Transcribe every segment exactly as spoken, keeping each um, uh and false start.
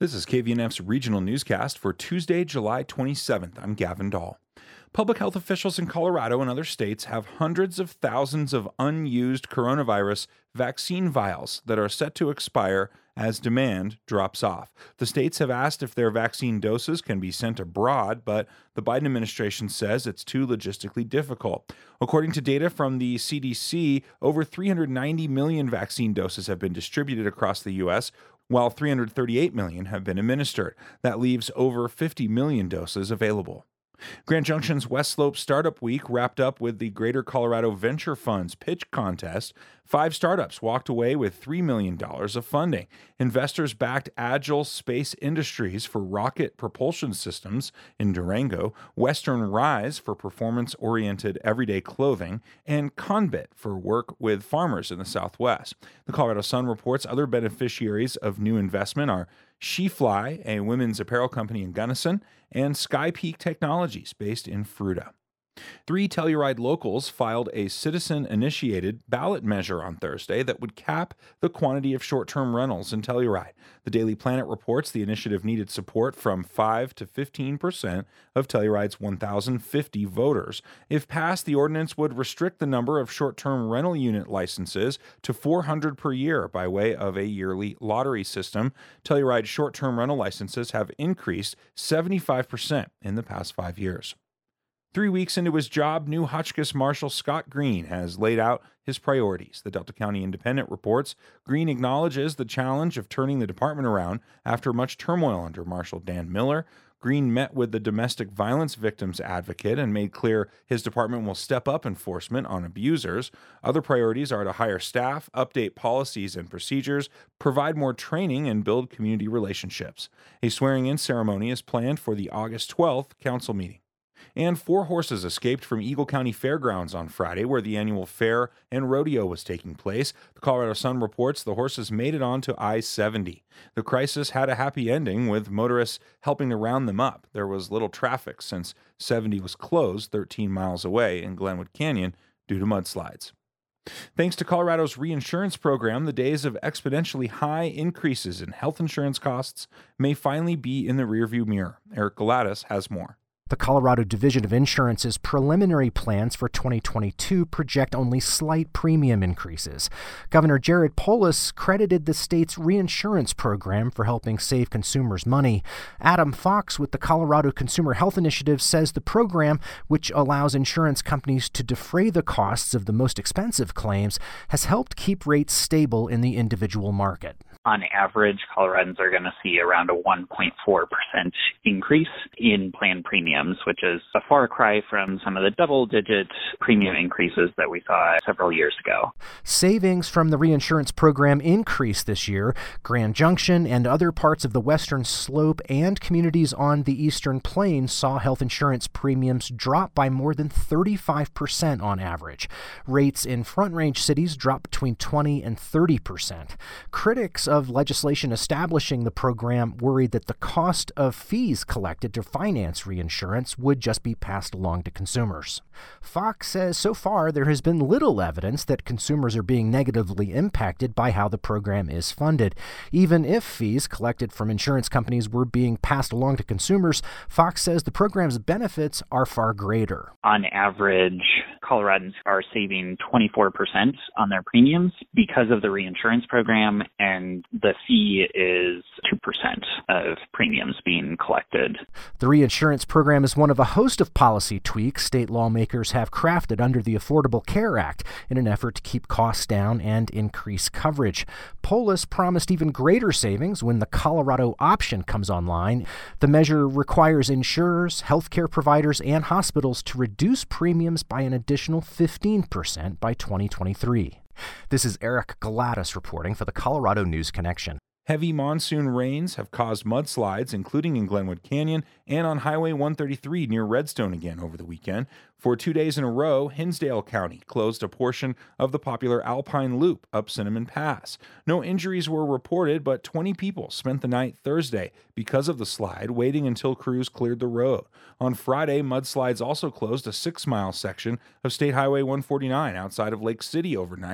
This is K V N F's regional newscast for Tuesday, July twenty-seventh. I'm Gavin Dahl. Public health officials in Colorado and other states have hundreds of thousands of unused coronavirus vaccine vials that are set to expire as demand drops off. The states have asked if their vaccine doses can be sent abroad, but the Biden administration says it's too logistically difficult. According to data from the C D C, over three hundred ninety million vaccine doses have been distributed across the U S, while three hundred thirty-eight million have been administered. That leaves over fifty million doses available. Grand Junction's West Slope Startup Week wrapped up with the Greater Colorado Venture Fund's pitch contest. Five startups walked away with three million dollars of funding. Investors backed Agile Space Industries for rocket propulsion systems in Durango, Western Rise for performance-oriented everyday clothing, and Conbit for work with farmers in the Southwest. The Colorado Sun reports other beneficiaries of new investment are SheFly, a women's apparel company in Gunnison, and Sky Peak Technologies, based in Fruita. Three Telluride locals filed a citizen-initiated ballot measure on Thursday that would cap the quantity of short-term rentals in Telluride. The Daily Planet reports the initiative needed support from five to fifteen percent of Telluride's one thousand fifty voters. If passed, the ordinance would restrict the number of short-term rental unit licenses to four hundred per year by way of a yearly lottery system. Telluride's short-term rental licenses have increased seventy-five percent in the past five years. Three weeks into his job, new Hotchkiss Marshal Scott Green has laid out his priorities. The Delta County Independent reports Green acknowledges the challenge of turning the department around after much turmoil under Marshal Dan Miller. Green met with the domestic violence victims advocate and made clear his department will step up enforcement on abusers. Other priorities are to hire staff, update policies and procedures, provide more training, and build community relationships. A swearing-in ceremony is planned for the August twelfth council meeting. And four horses escaped from Eagle County Fairgrounds on Friday, where the annual fair and rodeo was taking place. The Colorado Sun reports the horses made it onto I seventy. The crisis had a happy ending, with motorists helping to round them up. There was little traffic since seventy was closed thirteen miles away in Glenwood Canyon due to mudslides. Thanks to Colorado's reinsurance program, the days of exponentially high increases in health insurance costs may finally be in the rearview mirror. Eric Galatas has more. The Colorado Division of Insurance's preliminary plans for twenty twenty-two project only slight premium increases. Governor Jared Polis credited the state's reinsurance program for helping save consumers money. Adam Fox with the Colorado Consumer Health Initiative says the program, which allows insurance companies to defray the costs of the most expensive claims, has helped keep rates stable in the individual market. On average, Coloradans are going to see around a one point four percent increase in plan premiums, which is a far cry from some of the double-digit premium increases that we saw several years ago. Savings from the reinsurance program increased this year. Grand Junction and other parts of the Western Slope and communities on the Eastern Plains saw health insurance premiums drop by more than thirty-five percent on average. Rates in Front Range cities dropped between twenty and thirty percent. Critics of legislation establishing the program worried that the cost of fees collected to finance reinsurance would just be passed along to consumers. Fox says so far there has been little evidence that consumers are being negatively impacted by how the program is funded. Even if fees collected from insurance companies were being passed along to consumers, Fox says the program's benefits are far greater. On average, Coloradans are saving twenty-four percent on their premiums because of the reinsurance program, and the fee is two percent of premiums being collected. The reinsurance program is one of a host of policy tweaks state lawmakers have crafted under the Affordable Care Act in an effort to keep costs down and increase coverage. Polis promised even greater savings when the Colorado option comes online. The measure requires insurers, healthcare providers, and hospitals to reduce premiums by an additional fifteen percent by twenty twenty-three. This is Eric Galatas reporting for the Colorado News Connection. Heavy monsoon rains have caused mudslides, including in Glenwood Canyon and on Highway one thirty-three near Redstone again over the weekend. For two days in a row, Hinsdale County closed a portion of the popular Alpine Loop up Cinnamon Pass. No injuries were reported, but twenty people spent the night Thursday because of the slide, waiting until crews cleared the road. On Friday, mudslides also closed a six-mile section of State Highway one forty-nine outside of Lake City overnight.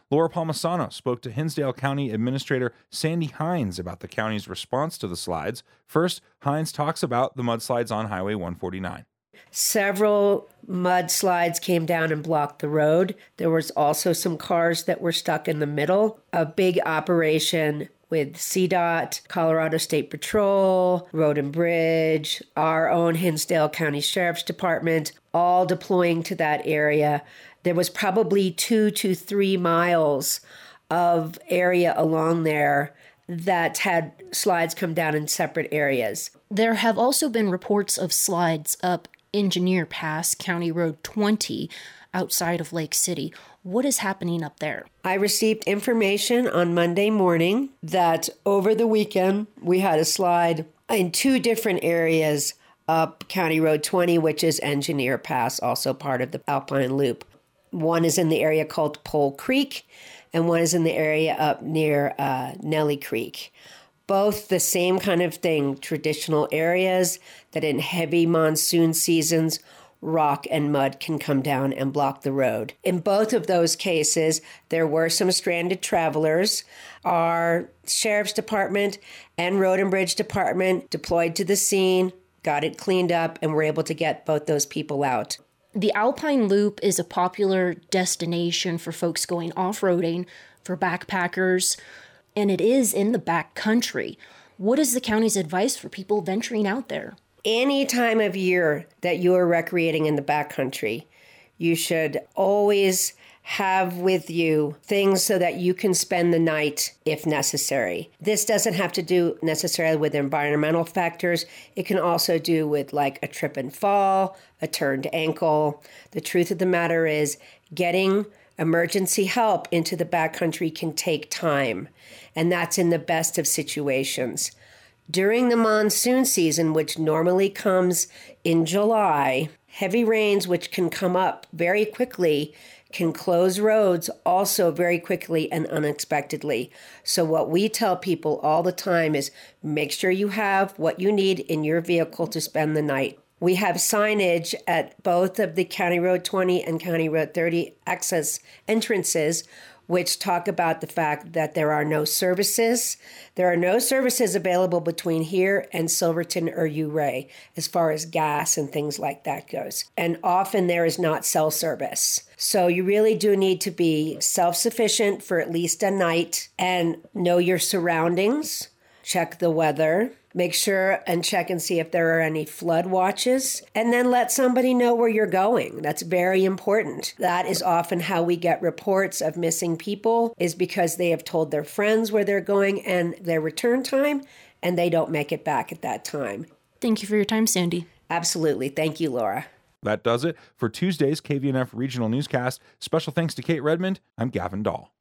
Laura Palmisano spoke to Hinsdale County Administrator Sandy Hines about the county's response to the slides. First, Hines talks about the mudslides on Highway one forty-nine. Several mudslides came down and blocked the road. There was also some cars that were stuck in the middle. A big operation with C DOT, Colorado State Patrol, Road and Bridge, our own Hinsdale County Sheriff's Department, all deploying to that area. There was probably two to three miles of area along there that had slides come down in separate areas. There have also been reports of slides up Engineer Pass, County Road twenty, outside of Lake City. What is happening up there? I received information on Monday morning that over the weekend we had a slide in two different areas up County Road twenty, which is Engineer Pass, also part of the Alpine Loop. One is in the area called Pole Creek, and one is in the area up near uh, Nelly Creek. Both the same kind of thing, traditional areas that in heavy monsoon seasons, rock and mud can come down and block the road. In both of those cases, there were some stranded travelers. Our Sheriff's Department and Road and Bridge Department deployed to the scene, got it cleaned up, and were able to get both those people out. The Alpine Loop is a popular destination for folks going off-roading, for backpackers, and it is in the back country. What is the county's advice for people venturing out there? Any time of year that you are recreating in the backcountry, you should always have with you things so that you can spend the night if necessary. This doesn't have to do necessarily with environmental factors. It can also do with like a trip and fall, a turned ankle. The truth of the matter is getting emergency help into the backcountry can take time, and that's in the best of situations. During the monsoon season, which normally comes in July, heavy rains, which can come up very quickly, can close roads also very quickly and unexpectedly. So what we tell people all the time is make sure you have what you need in your vehicle to spend the night. We have signage at both of the County Road twenty and County Road thirty access entrances, which talk about the fact that there are no services. There are no services available between here and Silverton or Ouray as far as gas and things like that goes. And often there is not cell service. So you really do need to be self-sufficient for at least a night and know your surroundings, check the weather, make sure and check and see if there are any flood watches, and then let somebody know where you're going. That's very important. That is often how we get reports of missing people, is because they have told their friends where they're going and their return time, and they don't make it back at that time. Thank you for your time, Sandy. Absolutely. Thank you, Laura. That does it for Tuesday's K V N F Regional Newscast. Special thanks to Kate Redmond. I'm Gavin Dahl.